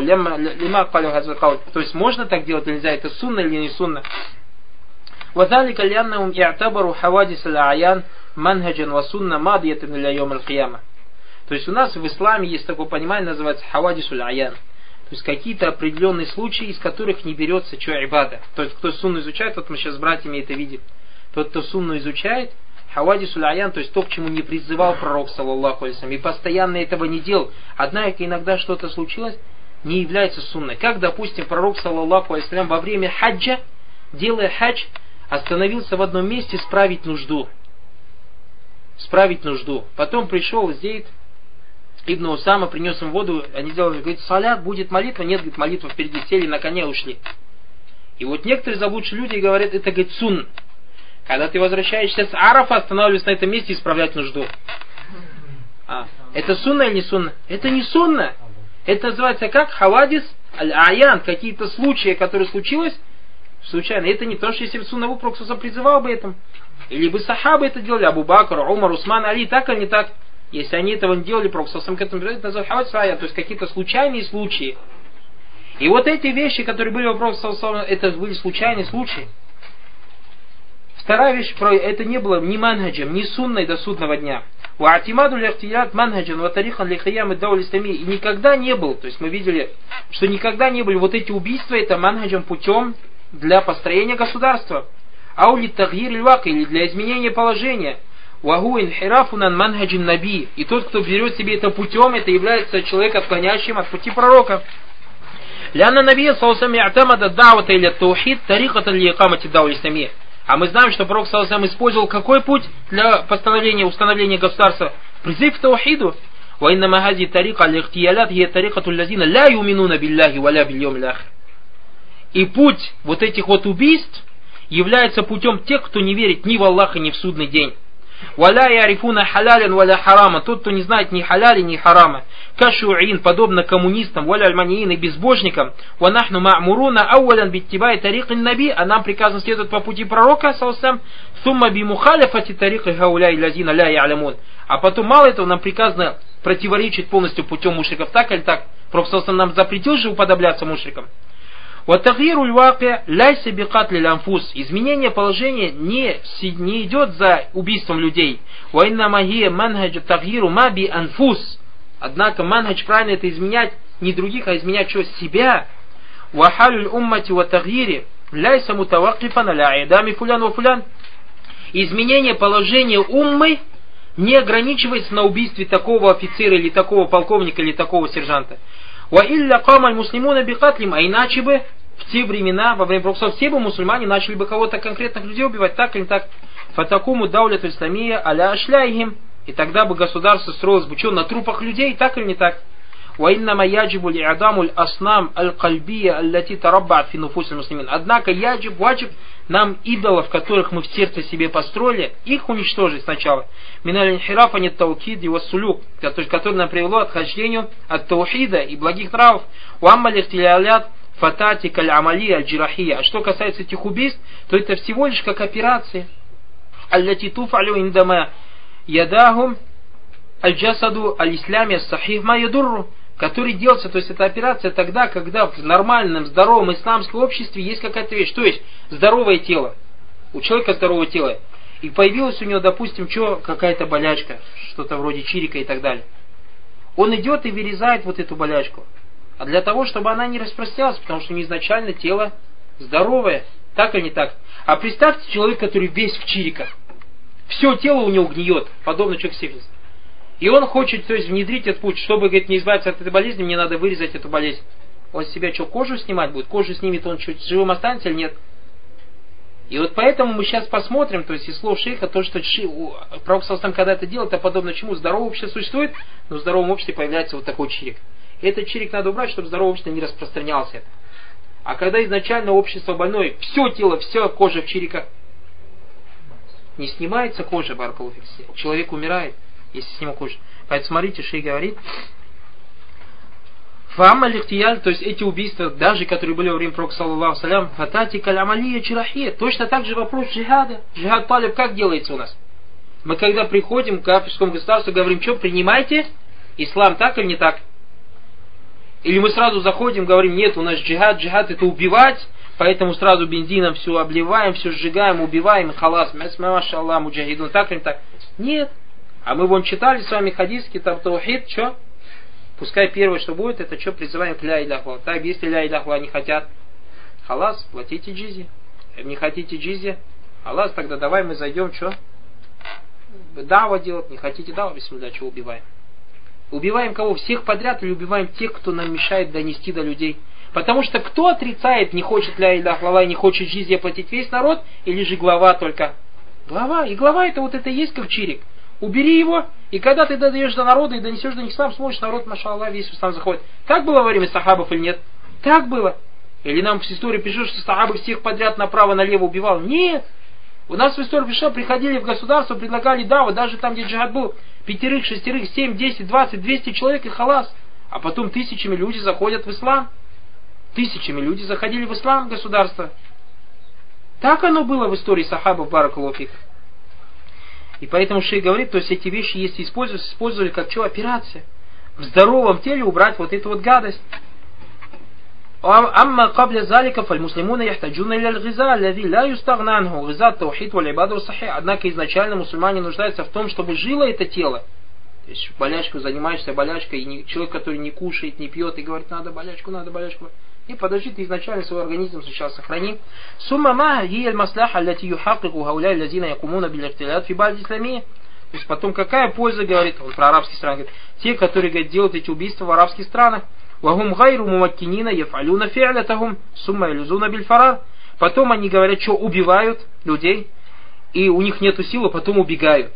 То есть можно так делать или нельзя? Это сунна или не сунна? Вазалика ляннаум и'табару хавадис аль-аян манхаджан ва сунна мадиятан иля йом аль-кияма. То есть у нас в исламе есть такое понимание, называется хавадисуль аян. То есть какие-то определенные случаи, из которых не берется что ибада. То есть кто сунну изучает, вот мы сейчас с братьями это видим. Тот, кто сунну изучает, хавадисуль аян, то есть то, к чему не призывал пророк, саллаллаху алейхи ва саллям, и постоянно этого не делал. Однако иногда что-то случилось, не является сунной. Как, допустим, пророк, саллаллаху алейхи ва саллям, во время хаджа, делая хадж, остановился в одном месте справить нужду. Потом пришел Зейд Ибн Усама, принес им воду, они делали, говорит, салят, будет молитва, нет, говорит, молитва впереди, сели на коне, ушли. И вот некоторые заблудшие люди говорят, это, говорит, сунн. Когда ты возвращаешься с Арафа, останавливаешься на этом месте и исправлять нужду. Это сунна или не сунна? Это не сунна. Это называется как хавадис аль-аян, какие-то случаи, которые случилось случайно. Это не то, что если бы сунна пророк призывал бы этому. Или бы сахабы это делали, Абу Бакр, Умар, Усман, Али, так или не так. Если они этого не делали, пророк к этому призывает, называют хавадис аль-аян, то есть какие-то случайные случаи. И вот эти вещи, которые были у пророка, это были случайные случаи. Вторая вещь, это не было ни манхаджем, ни сунной до судного дня. И никогда не был, то есть мы видели, что никогда не были вот эти убийства, это манхаджем путем для построения государства. Аули тагьир или для изменения положения. И тот, кто берет себе это путем, это является человек, отклоняющим от пути пророка. А мы знаем, что пророк саллаллаху алейхи использовал какой путь для установления государства? Призыв к таухиду. И путь вот этих вот убийств является путем тех, кто не верит ни в Аллаха, ни в судный день. Валя ярифуна халялян валя харама. Тот, кто не знает ни халяли, ни харама. Кашуин, подобно коммунистам, валя альманиин и безбожникам. Ванахну ма'муруна ауалян биттибай тарикин наби. А нам приказано следовать по пути пророка, салсам. Сумма би мухаляфати тарикы гауля и лазина ля ялямун. А потом, мало этого, нам приказано противоречить полностью путем мушриков. Так или так? Пророк салсам нам запретил же уподобляться мушрикам. Ватагиру льваки ляйся бикатли лямфус. Изменение положения не идет за убийством людей. Вайна магия манхаджа тагиру маби анфус. Однако манхадж правильно это изменять не других, а изменять что? Себя. Вахалюль уммати ватагири ляйся мутавакифан аля айдами фулян ва фулян. Изменение положения уммы не ограничивается на убийстве такого офицера или такого полковника или такого сержанта. Ва илля камаль муслимуна бикатлим. А иначе бы в те времена, во время пророка, все бы мусульмане начали бы кого-то конкретных людей убивать, так или так. Фатакуму даулят исламия аля ашляйхим. И тогда бы государство строилось бы что, на трупах людей, так или не так. وإنما يجب لإعدام الأصنام القلبية التي تربعت في نفوس المسلمين. Однако ваджиб нам идолов, которых мы в сердце себе построили, их уничтожить сначала. Миналь инхираф анит таукид и вассулюк, которое нам привело к отхождению от таухида и благих нравов. Уамма лихтилялят фатати каль амали аль джирахия. А что касается этих убийств, то это всего лишь как операции. Аллати туфалю индама ядахум аль джасаду аль исляме сахих ма ядурру. Который делается, то есть это операция тогда, когда в нормальном, здоровом исламском обществе есть какая-то вещь. То есть здоровое тело. У человека здоровое тело. И появилась у него, допустим, какая-то болячка, что-то вроде чирика и так далее. Он идет и вырезает вот эту болячку. А для того, чтобы она не распространялась, потому что изначально тело здоровое. Так или не так? А представьте человека, который весь в чириках. Все тело у него гниет, подобно человеку сифилису. И он хочет, то есть, внедрить этот путь, чтобы, говорит, не избавиться от этой болезни, мне надо вырезать эту болезнь. Он с себя что, кожу снимать будет? Кожу снимет, он чуть живым останется или нет? И вот поэтому мы сейчас посмотрим, то есть, из слов шейха, то, что пророк саллаллаху когда это делает, это подобно чему? Здоровое общество существует, но в здоровом обществе появляется вот такой чирик. И этот чирик надо убрать, чтобы здоровое общество не распространялся. А когда изначально общество больное, все тело, вся кожа в чириках, не снимается кожа, баракалуфикси, человек умирает. Если с ним кожа. Поэтому смотрите, шейх говорит, фаамма лихтияль, то есть эти убийства, даже которые были во время пророка саллаллаху салям, фатати калямалия чирахия. Точно так же вопрос джихада. Джихад талиб как делается у нас? Мы когда приходим к кафирскому государству, говорим, что принимайте ислам, так или не так? Или мы сразу заходим, говорим, нет, у нас джихад это убивать, поэтому сразу бензином все обливаем, все сжигаем, убиваем, халас, машаллах, муджахидун, так или не так? Нет. А мы вон читали с вами хадис, китаб таухид, что? Пускай первое, что будет, это что призываем к ля иляха илlallah. Так, если ля иляха илlallah не хотят, халас, платите джизья. Не хотите джизья, халас, тогда давай мы зайдем, что? Дава делать, не хотите дава, бисмилля, что убиваем? Убиваем кого? Всех подряд или убиваем тех, кто нам мешает донести до людей? Потому что кто отрицает, не хочет ля иляха илlallah, не хочет джизья платить весь народ, или же глава только? Глава. И глава это вот это и есть как чирик. Убери его, и когда ты додаешь до народа и донесешь до них ислам, смотришь, народ, машаллах, весь в ислам заходит. Так было во время сахабов или нет? Так было. Или нам в истории пишут, что сахабы всех подряд направо-налево убивал? Нет. У нас в истории пишут, приходили в государство, предлагали даву, даже там, где джихад был, 5, 6, 7, 10, 20, 200 человек и халас. А потом тысячами люди заходят в ислам. Тысячами люди заходили в ислам государство. Так оно было в истории сахабов, баракаллаху фик. И поэтому шейх говорит, то есть эти вещи, если использовали как что, операция. В здоровом теле убрать вот эту вот гадость. Амма кабля залика фаль-муслимуна яхтаджуна иля аль-гиза, аллади ла юстагна анху, гиза таухид валь-ибаду сахих. Однако изначально мусульмане нуждаются в том, чтобы жило это тело. То есть болячку, занимаешься болячкой, и человек, который не кушает, не пьет, и говорит, надо болячку. И подожди, ты изначально свой организм сначала сохрани. Сумма ма гияль масляха аллати юхакику гауляй лазина якумуна биль-ихтилят фи бальд исламия. То есть потом какая польза, говорит, он про арабские страны, говорит, те, которые, говорит, делают эти убийства в арабских странах. Вахум гайру мумаккинина яфалюна фи'лятахум сумма илюзуна биль-фарар. Потом они говорят, что убивают людей, и у них нету силы, потом убегают.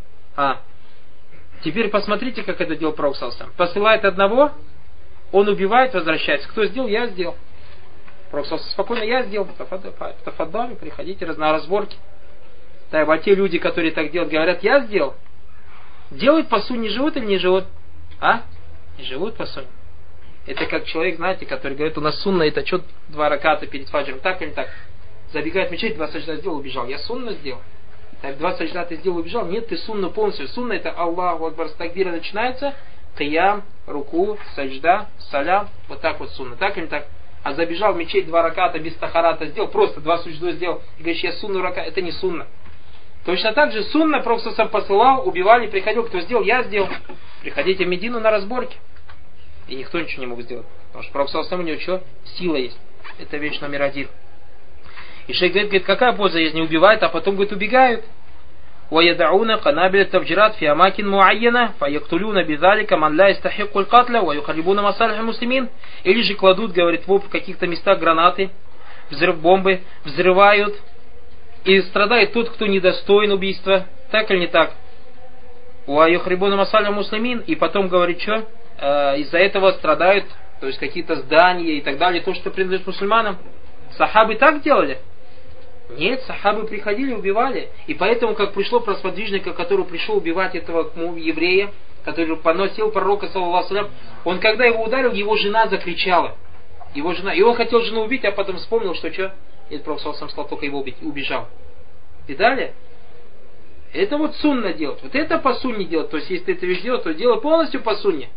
Теперь посмотрите, как это делал пророк саллаллаху алейхи ва саллям. Посылает одного, он убивает, возвращается. Кто сделал? Я сделал. Пророк саллаллаху алейхи ва саллям спокойно, я сделал. Тафаддали, приходите на разборки. Так, а те люди, которые так делают, говорят, я сделал. Делают по сунне, живут или не живут? А? Не живут по сунне. Это как человек, знаете, который говорит, у нас сунна, это что 2 раката перед фаджром, так или так? Забегает в мечеть, 2 саджда сделал, убежал. Я сунну сделал. Так, 2 саджда ты сделал, убежал. Нет, ты сунну полностью. Сунна это Аллаху Акбар, с такбира начинается, киям, руку, саджда, салям, вот так вот сунна. Так или так? А забежал в мечеть 2 раката без тахарата сделал, просто 2 саджда сделал, и говоришь, я сунну рака, это не сунна. Точно так же сунна, Пророк сам посылал, убивали, приходил, кто сделал, я сделал. Приходите в Медину на разборки. И никто ничего не мог сделать. Потому что Пророк сам у него что? Сила есть. Это вещь номер 1. И шейх говорит, какая польза, если не убивают, а потом, говорит, убегают. وَيَدَعُونَ قَنَابِلَ التَّفْجِرَاتِ فِي أَمَاكِنْ مُعَيَّنَةٍ فَيَقْتُلُونَ بِذَلِكَ مَنْ لَا يَسْتَحِقُّ الْقَتْلَ وَيُخَرِّبُونَ مَصَالِحَ الْمُسْلِمِينَ. Или же кладут, говорит, в каких-то местах гранаты, бомбы, взрывают, и страдает тот, кто недостоин убийства. Так или не так? وَيُخَرِّبُونَ مَصَالِحَ الْمُسْلِمِينَ. И потом, говорит, что? Из-за этого страдают, то есть какие-то здания и так далее, то, что принадлежит мусульманам. Сахабы так делали? Нет, сахабы приходили, убивали. И поэтому, как пришло про сподвижника, который пришел убивать этого еврея, который поносил пророка, саллаллаху алейхи, он когда его ударил, его жена закричала. Его жена. И он хотел жену убить, а потом вспомнил, что что? И пророк сам сказал, только его убить. И убежал. Видали? Это вот сунна делать. Вот это по сунне делать. То есть, если ты это вещь делаешь, то делай полностью по сунне.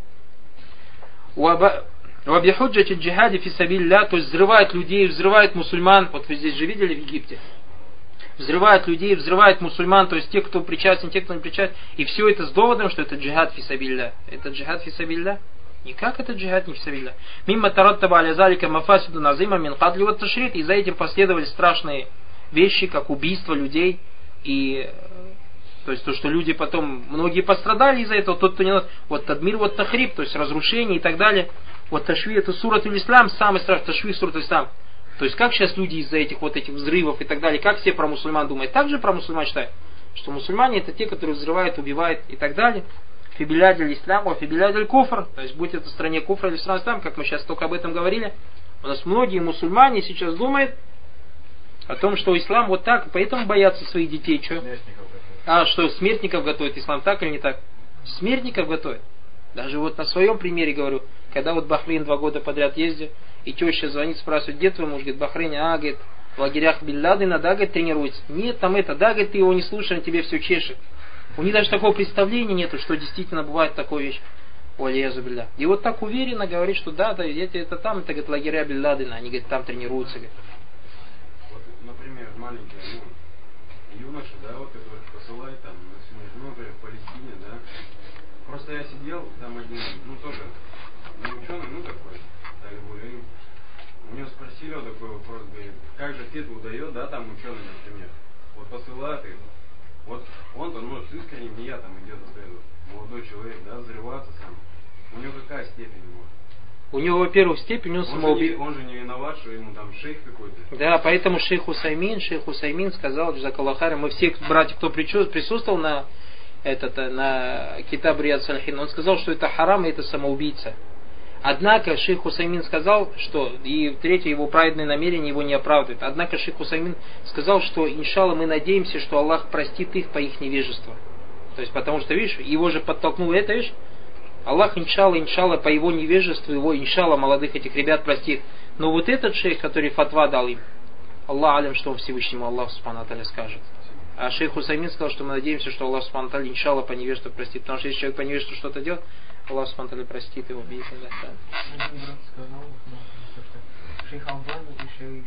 Вабихуджати джихади фи сабилля, то есть взрывают людей, взрывают мусульман. Вот вы здесь же видели в Египте? Взрывают людей, взрывают мусульман, то есть те, кто причастен, те, кто не причастен. И все это с доводом, что это джихад фи сабилля. Это джихад фи сабилля? Никак это джихад не фи сабилля. Мимма тараттаба аля залика мафасиду назима мин кадли вот ташрит. И за этим последовали страшные вещи, как убийство людей. И то есть то, что люди потом, многие пострадали из-за этого. Тот, кто не... Вот тадмир, вот тахриб, то есть разрушение и так далее. Вот ташви, это сурат аль-Ислам, самый страшный ташви, сурат аль-Ислам. То есть как сейчас люди из-за этих вот этих взрывов и так далее, как все про мусульман думают? Так же про мусульман считают, что мусульмане это те, которые взрывают, убивают и так далее. Фибилядь аль-Ислам, а фибилядь аль-Куфр. То есть будь это в стране куфра или в стране ислам, как мы сейчас только об этом говорили. У нас многие мусульмане сейчас думают о том, что ислам вот так, поэтому боятся своих детей. Что? Что смертников готовит ислам, так или не так? Смертников готовит. Даже вот на своем примере говорю, когда вот в Бахрейн 2 года подряд ездил, и теща звонит, спрашивает, где твой муж? Говорит, Бахрейне, говорит, в лагерях Бин Ладена, да, говорит, тренируется. Нет, там это, да, говорит, ты его не слушай, он тебе все чешет. У них даже такого представления нету, что действительно бывает такая вещь. Олеязубилля. И вот так уверенно говорит, что да, это там, это, говорит, лагеря Бин Ладена, они, говорит, там тренируются. Говорит. Вот, например, маленькие, юноши, да, вот, которые посылают там, например, в Палестине, да. Просто я сидел там один, тоже, ученый, такой, Талибулин. У него спросили вот такой вопрос, говорит, как же ответ удает, да, там ученый, например. Вот посылает их. Вот он-то, с искренним, не я там идет, молодой человек, да, взрываться сам. У него какая степень может? У него, во-первых, степень, он самоубийца. Он же не виноват, что ему там шейх какой-то. Да, поэтому шейх Усаймин сказал, Джазакаллаху, мы все братья, кто присутствовал на Китаб Рияд Салихин, он сказал, что это харам и это самоубийца. Однако шейх Усаймин сказал, что, и третье, его праведное намерение его не оправдывает. Однако шейх Усаймин сказал, что, иншалла, мы надеемся, что Аллах простит их по их невежеству. То есть, потому что, видишь, его же подтолкнуло это, видишь, Аллах, иншалла, по его невежеству, его, иншалла, молодых этих ребят простит. Но вот этот шейх, который фатва дал им, Аллах алям, что он Всевышнему Аллаху субхану ва тааля скажет. А шейх Усаймин сказал, что мы надеемся, что Аллах субхану ва тааля, иншалла, по невежеству простит. Потому что если человек по невежеству что-то делает, Аллах субхану ва тааля простит его. Один брат сказал, что шейх Албани и шейх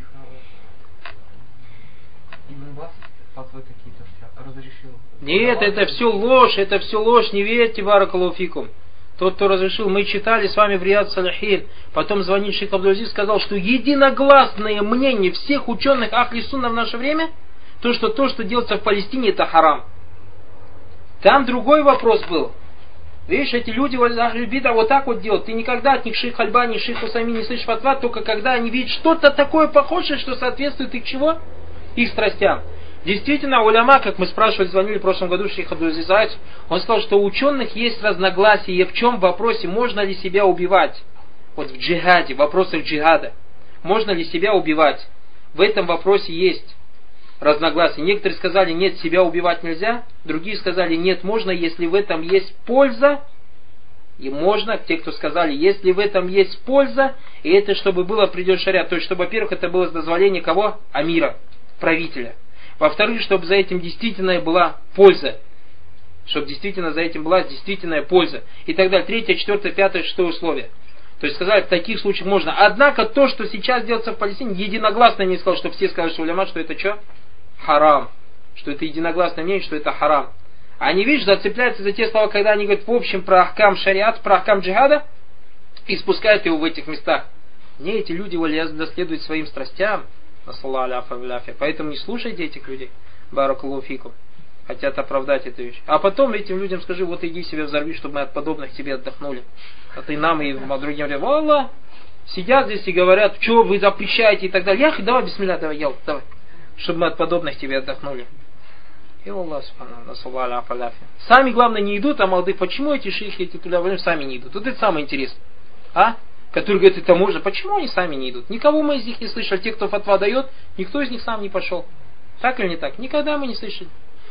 Ибн Бас фатвы такие-то разрешил. Нет, это все ложь, не верьте, баракаллаху фикум. Тот, кто разрешил, мы читали с вами в Рияд Салихин. Потом звонит шейх Абдул-Азиз, сказал, что единогласное мнение всех ученых Ахли Сунна в наше время, то, что делается в Палестине, это харам. Там другой вопрос был. Видишь, эти люди вот так вот делают. Ты никогда от них шейх Альбани, шейх Усаймин не слышишь фатва, только когда они видят что-то такое похожее, что соответствует их чего? Их страстям. Действительно, уляма, как мы спрашивали, звонили в прошлом году шейх Абдул-Азиз, он сказал, что у ученых есть разногласия в чем в вопросе, можно ли себя убивать. Вот в джихаде, в вопросах джихада. Можно ли себя убивать? В этом вопросе есть разногласия. Некоторые сказали, нет, себя убивать нельзя. Другие сказали, нет, можно, если в этом есть польза. И можно, те, кто сказали, если в этом есть польза, и это чтобы было определен шариат. То есть, чтобы, во-первых, это было дозволение кого? Амира, правителя. Во-вторых, чтобы за этим действительно была польза. Чтобы действительно за этим была действительная польза. И так далее. 3, 4, 5, 6 условие. То есть сказали, в таких случаях можно. Однако то, что сейчас делается в Палестине, единогласно не сказал, что все сказали, что уляма, что это что? Харам. Что это единогласное мнение, что это харам. Они, видишь, зацепляются за те слова, когда они говорят в общем про ахкам шариат, про ахкам джихада, и спускают его в этих местах. Не, эти люди следуют своим страстям. Поэтому не слушайте этих людей. Баракаллаху фикум. Хотят оправдать эту вещь. А потом этим людям скажи, вот иди себе взорви, чтобы мы от подобных тебе отдохнули. А ты нам и другим говорят, Аллах, сидят здесь и говорят, что вы запрещаете и так далее. Давай, бисмилля, давай, давай. Чтобы мы от подобных тебе отдохнули. И Аллах, сами, главное, не идут, а молодые, почему эти шейхи, эти туда сами не идут? Вот это самое интересное. Которые говорят, это можно. Почему они сами не идут? Никого мы из них не слышали. Те, кто фатва дает, никто из них сам не пошел. Так или не так? Никогда мы не слышали.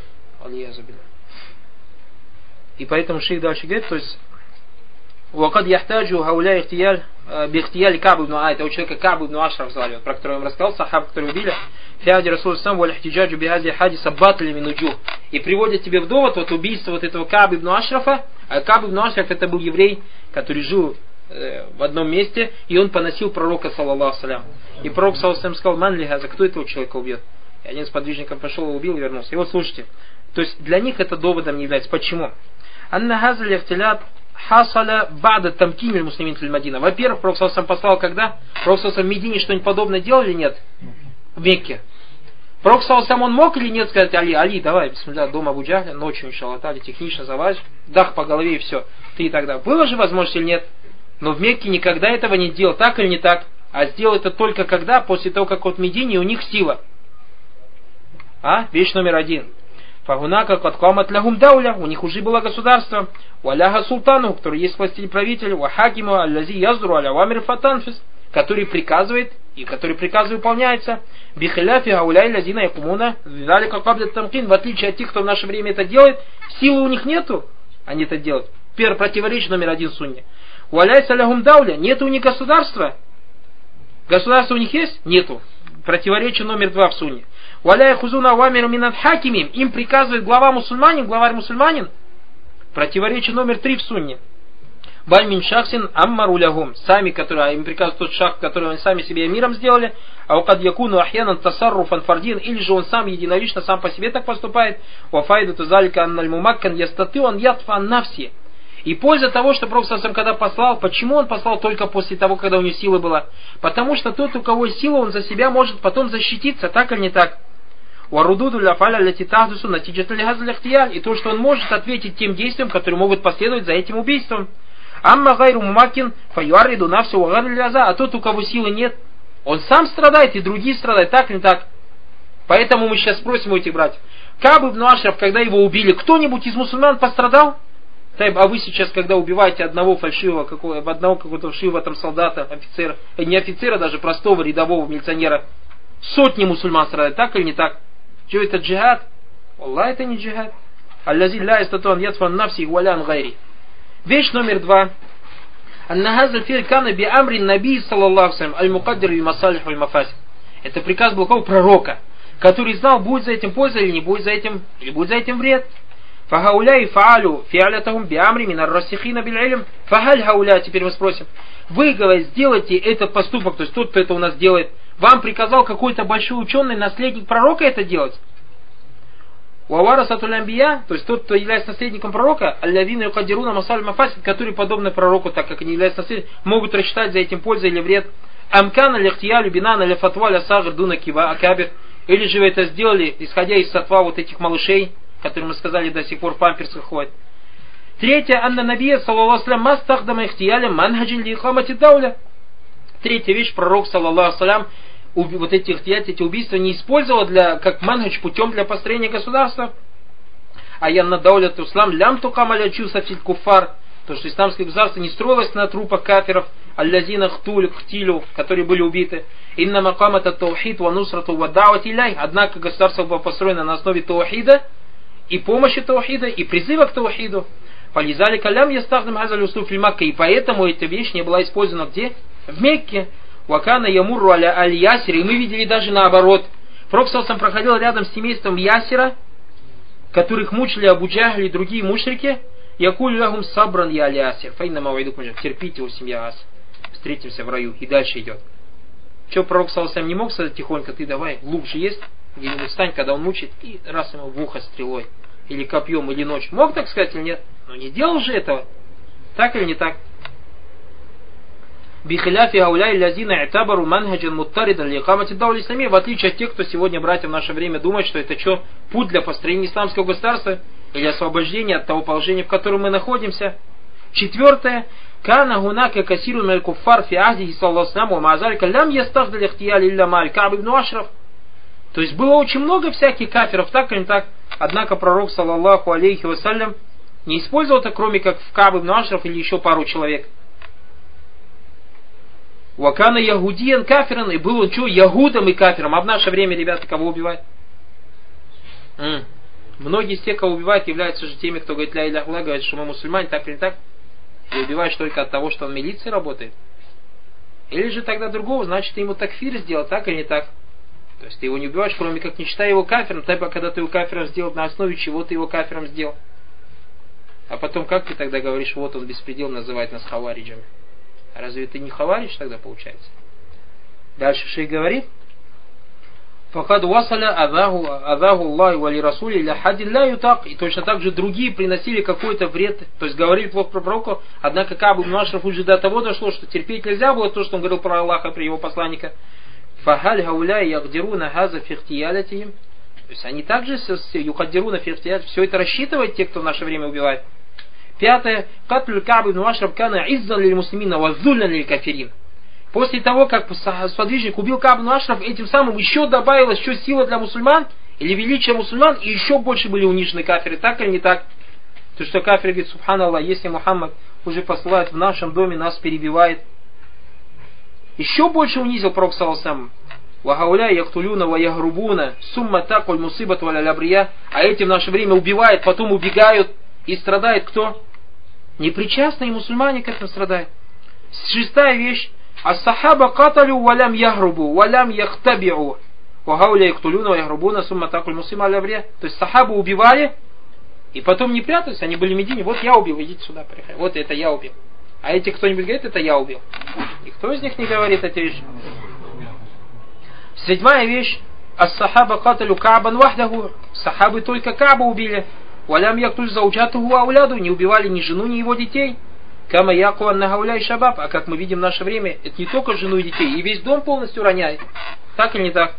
И поэтому шейх дальше говорит, то есть وَقَدْ يَحْتَاجُ هَوْلَا اِخْتِيَالِ بِاِخْتِيَالِ Ка'б ибн этого человека Ка'б ибн Ашраф звали, про которого я вам рассказал, сахаб, который убили. فِيَادِ رَسُولُ сам وَالْاحْتِجَاجُ بِهَذِي حَدِثَ بَاطِلِ مِنْ وُجُوهٍ. И приводят тебе в довод вот убийство вот этого Ка'б ибн Ашрафа. А Ка'б ибн Ашраф это был еврей, который жил в одном месте, и он поносил пророка, саллаллаху салям. И пророк, саллаллаху салям, сказал, ман ли газа, кто этого человека убьет? И один из подвижников пошел, убил и вернулся. И вот слушайте, то есть для них это доводом не является. Почему? Анна газа лихтилят хасаля бада тамкимиль муслимин фил Мадина. Во-первых, пророк, саллаллаху салям, послал когда? Пророк, саллаллаху салям, в Медине что-нибудь подобное делал или нет? В Мекке. Пророк, саллаллаху салям, он мог или нет сказать, Али, давай, бисмилля, дома Абу Джахля, ночью, иншаллах, технично завалишь, дах по голове и все. Ты и тогда. Было же возможность или нет? Но в Мекке никогда этого не делал, так или не так? А сделал это только когда? После того, как от Медине у них сила. Вещь номер 1. Фагунака каткамат лахум дауля, у них уже было государство. Валяха султану, который есть властель правитель, вахакиму аллази яздуру аля вамир фатанфис, который приказывает, и который приказ выполняется. Бихиляфи гауляй лазина якумуна, видали как кабля тамкин, в отличие от тех, кто в наше время это делает, силы у них нету, они это делают. Первое противоречие номер 1 сунне. Валяйся лахум дауля, нету у них государства. Государство у них есть? Нету. Противоречие номер 2 в сунне. Валяй хузуна вамиру минат хакимим, им приказывает главарь мусульманин. Противоречие номер 3 в сунне. Баль мин шахсин аммару лягум, сами, которые им приказывают тот шах, который они сами себе миром сделали, а укад якуну ахьянан тасарруфан фардин, или же он сам единолично, сам по себе так поступает, вафайду тазалика анналь мумаккан ястаты он ятфан навси. И польза того, что Пророк сам когда послал, почему он послал только после того, когда у него сила была? Потому что тот, у кого есть сила, он за себя может потом защититься, так или не так? И то, что он может ответить тем действиям, которые могут последовать за этим убийством. А тот, у кого силы нет, он сам страдает, и другие страдают, так или не так? Поэтому мы сейчас спросим у этих братьев. Ка'б ибн Ашраф, когда его убили, кто-нибудь из мусульман пострадал? А вы сейчас, когда убиваете одного какого-то фальшивого там солдата, офицера, не офицера даже, простого рядового милиционера, сотни мусульман страдают, так или не так? Что это джихад? Аллах, это не джихад. Аллази ля истатуан ятфан нафси валян гайри. Вещь номер 2. Аннахазаль фир кана би амрин наби саллаллаху салям аль-мукаддир и масалих аль-мафасид. Это приказ был какого пророка, который знал, будет за этим польза или не будет за этим вред. Фахауляй фаалю фиалятахум би амри минар рассихина биль илм. Фахаль хауля, теперь мы спросим. Вы, говорите, сделайте этот поступок, то есть тот, кто это у нас делает, вам приказал какой-то большой ученый, наследник пророка это делать? Уаварасатуль амбия, то есть тот, кто является наследником пророка, аллавина юкадируна масаль мафасид, которые подобны пророку, так как они являются наследником, могут рассчитать за этим пользу или вред. Амкана лихтиялю бинана ля фатва ля сагр дуна кива акабир. Или же вы это сделали, исходя из сатва вот этих малышей, которые мы сказали до сих пор в памперсах ходят. Третье, анна набия саллаллаху салям мастахдама ихтиялем манхаджин ли ихамати дауля. Третья вещь, пророк саллаллаху салям вот эти убийства не использовал как манхадж, путем для построения государства. А янна дауля туслам лям тукамаля чусафиль куфар. То, что исламское государство не строилось на трупах кафиров, аллазина хтилю, которые были убиты. Инна макамата таухид ва нусрату ва да'вати иляй. Однако государство было построено на основе таухида и помощи таухида, и призыва к таухиду. Фализали калям ястахдам хазаль услуф фи Макка. И поэтому эта вещь не была использована где? В Мекке. Вакана ямурру аль-Ясир. И мы видели даже наоборот. Пророк сам проходил рядом с семейством Ясира, которых мучили Абу Джахль и другие мушрики. Якуль лахум сабран я аль-Ясир. Файна мавайдук мужа. Терпите, о семья Ас. Встретимся в раю. И дальше идет. Че, пророк сам не мог сказать тихонько, ты давай, лук же есть, где-нибудь встань, когда он мучит, и раз ему в ухо стрелой. Или копьем, или ночью. Мог так сказать или нет? Но не делал же этого. Так или не так? Бихиляфи ауляй лязина этабару манхаджан муттаридан ликамати даули исламия. В отличие от тех, кто сегодня, братья, в наше время думает, что это что, путь для построения исламского государства или освобождения от того положения, в котором мы находимся. Четвертое. Кана гунака касиру мель куффар фи ахдихи саллаллаху алейхи ва мазалика лям ястахдаль ихтияли илля маль Кааб ибн Ашраф. То есть было очень много всяких кафиров, так или не так. Однако пророк, саллаллаху алейхи вассалям, не использовал это, кроме как в Кааб ибн Ашраф или еще пару человек. Вакана ягудиян кафиран, и был он что, ягудом и кафиром. А в наше время, ребята, кого убивают? Многие из тех, кого убивают, являются же теми, кто говорит ля иляха илlallah, говорит, что мы мусульмане, так или не так. И убиваешь только от того, что он в милиции работает. Или же тогда другого, значит, ты ему такфир сделал, так или не так. То есть ты его не убиваешь, кроме как не считая его кафиром, тогда когда ты его кафиром сделал, на основе чего ты его кафиром сделал. А потом как ты тогда говоришь, вот он беспредел называет нас хавариджами. А разве ты не хаваридж тогда получается? Дальше шейх говорит, «Факад васаля адаху Аллаху вали расули ля хадин ля ютак». И точно так же другие приносили какой-то вред, то есть говорили плохо про пророка, однако Кааб ибн Ашраф уже до того дошло, что терпеть нельзя было то, что он говорил про Аллаха, про его посланника. «Фахаль гауляй ягдируна хаза фихтиялятихим». То есть они также юхаддируна фихтиялят, все это рассчитывают те, кто в наше время убивает. Пятое. «Катлю Кааб ибн Ашраф кана иззан лиль муслимина ва зуллян лиль кафирин». После того, как сподвижник убил Кааб ибн Ашраф, этим самым еще добавилась еще сила для мусульман, или величие мусульман, и еще больше были унижены кафиры. Так или не так? То, что кафир говорит, субханаллах, если Мухаммад уже посылает в нашем доме, нас перебивает. Еще больше унизил пророк саллаллаху. «Вахауля яхтулюна ва ягрубуна сумма такуль мусибат валя лябрия». А эти в наше время убивают, потом убегают, и страдает кто? Непричастные мусульмане к этому страдают. Шестая вещь. Ас-сахаба каталю валям ягрубу, валям яхтабиу. Вахауля яхтулюна ва ягрубуна сумма такуль мусима лябрия. То есть сахабу убивали, и потом не прятались, они были в Медине. Вот я убил, идите сюда, приходите. Вот это я убил. А эти кто-нибудь говорит, это я убил. И кто из них не говорит эти вещи? Седьмая вещь. Ас-сахаба каталю Каабан вахдаху. Сахабы только Кааба убили. Валям яктуль зауджатуху ауляду. Не убивали ни жену, ни его детей. Кама якуан нагауляй шабаб. А как мы видим в наше время, это не только жену и детей, и весь дом полностью роняет. Так или не так?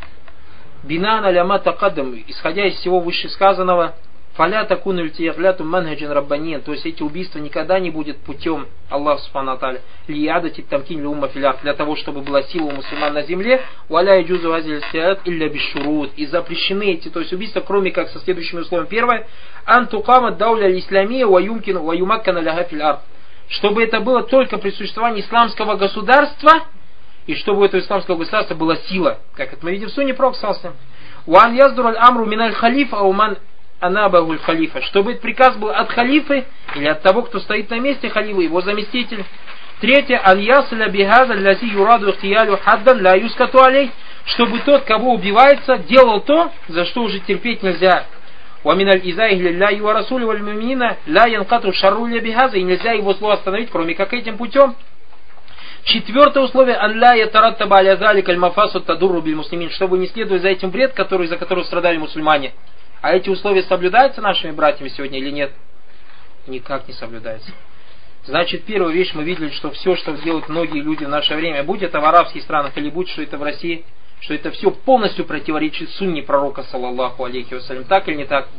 Бинан аляма такаддам. Исходя из всего вышесказанного, фаля такуну льтиягляту манхаджин раббанин. То есть эти убийства никогда не будет путем Аллаха субхану ва тааля лияда типтамкин лумма филярд, для того, чтобы была сила у мусульман на земле. Валя иджузу азиль стиат илля бишурут. И запрещены эти, то есть убийства, кроме как со следующими условиями. Первое. Антукама дауля исламия ва юмкин ва юмаккана ляха филярд. Чтобы это было только при существовании исламского государства, и чтобы у этого исламского государства была сила. Как это мы видим в сунне пророк саллаллаху алейхи ва саллям. Ва ан яздур аль амру миналь халифа ауман анабагуль халифа. Чтобы этот приказ был от халифы или от того, кто стоит на месте халифа, его заместитель. Третье. Аль-ясля бихаза лязи юраду ихтиялю хаддан ля юскату алей. Чтобы тот, кого убивается, делал то, за что уже терпеть нельзя. Ва миналь изаих лилляхи ва расули валь муминина ля янкату шарру ля бихаза. И нельзя его зло остановить, кроме как этим путем. Четвертое условие. Ан ля ятараттаба аля залика аль-мафасу тадурру биль муслимин. Чтобы не следовать за этим вред, за который страдали мусульмане. А эти условия соблюдаются нашими братьями сегодня или нет? Никак не соблюдаются. Значит, первая вещь, мы видели, что все, что делают многие люди в наше время, будь это в арабских странах или будь что это в России, что это все полностью противоречит сунне пророка, саллаллаху алейхи вассалям. Так или не так?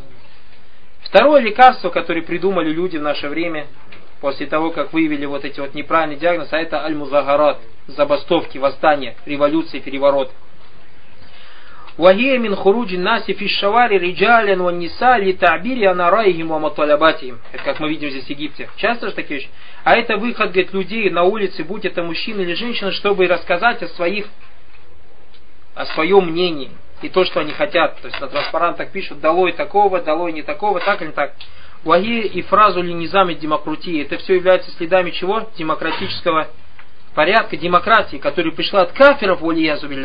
Второе лекарство, которое придумали люди в наше время, после того, как выявили вот эти вот неправильные диагнозы, а это аль-музагарат, забастовки, восстания, революции, переворот. Вахия мин хуруджи наси фи шавари риджалян ва ниса ли та'бири анараихим ва маталабатихим. Это как мы видим здесь в Египте. Часто же такие вещи. А это выход, говорит, людей на улице, будь это мужчина или женщина, чтобы рассказать о своих о своем мнении и то, что они хотят. То есть на транспарантах пишут долой такого, долой не такого, так или так. Вахи и фразу линизам и демократии. Это все является следами чего? Демократического порядка, демократии, которая пришла от кафиров, валиязу билля.